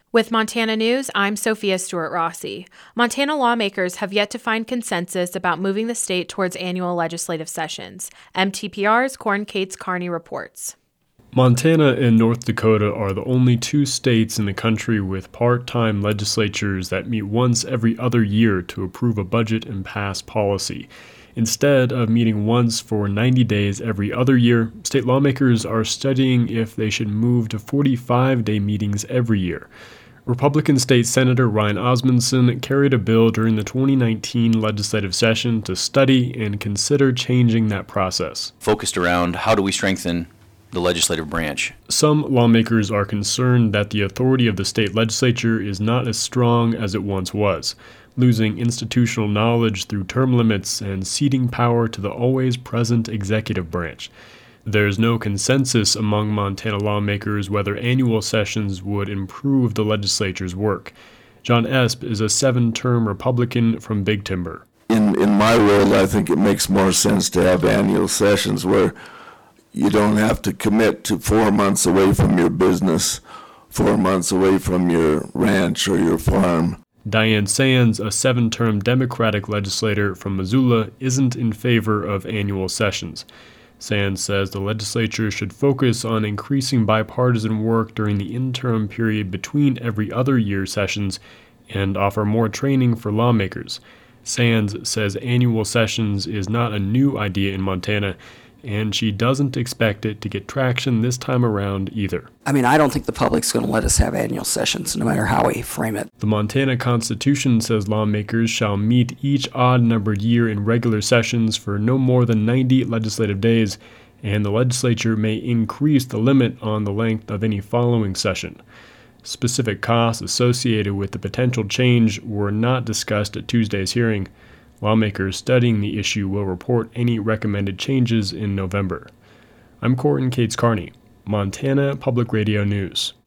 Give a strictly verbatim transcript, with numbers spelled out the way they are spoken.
With Montana News, I'm Sophia Stewart-Rossi. Montana lawmakers have yet to find consensus about moving the state towards annual legislative sessions. M T P R's Corn Cates Carney reports. Montana and North Dakota are the only two states in the country with part-time legislatures that meet once every other year to approve a budget and pass policy. Instead of meeting once for ninety days every other year, state lawmakers are studying if they should move to forty-five day meetings every year. Republican State Senator Ryan Osmundson carried a bill during the twenty nineteen legislative session to study and consider changing that process. Focused around how do we strengthen the legislative branch. Some lawmakers are concerned that the authority of the state legislature is not as strong as it once was, losing institutional knowledge through term limits and ceding power to the always present executive branch. There's no consensus among Montana lawmakers whether annual sessions would improve the legislature's work. John Esp is a seven-term Republican from Big Timber. In, in my world, I think it makes more sense to have annual sessions where you don't have to commit to four months away from your business, four months away from your ranch or your farm. Diane Sands, a seven-term Democratic legislator from Missoula, isn't in favor of annual sessions. Sands says the legislature should focus on increasing bipartisan work during the interim period between every other year sessions and offer more training for lawmakers. Sands says annual sessions is not a new idea in Montana, and she doesn't expect it to get traction this time around either. I mean, I don't think the public's going to let us have annual sessions, no matter how we frame it. The Montana Constitution says lawmakers shall meet each odd-numbered year in regular sessions for no more than ninety legislative days, and the legislature may increase the limit on the length of any following session. Specific costs associated with the potential change were not discussed at Tuesday's hearing. Lawmakers studying the issue will report any recommended changes in November. I'm Corn Cates Carney, Montana Public Radio News.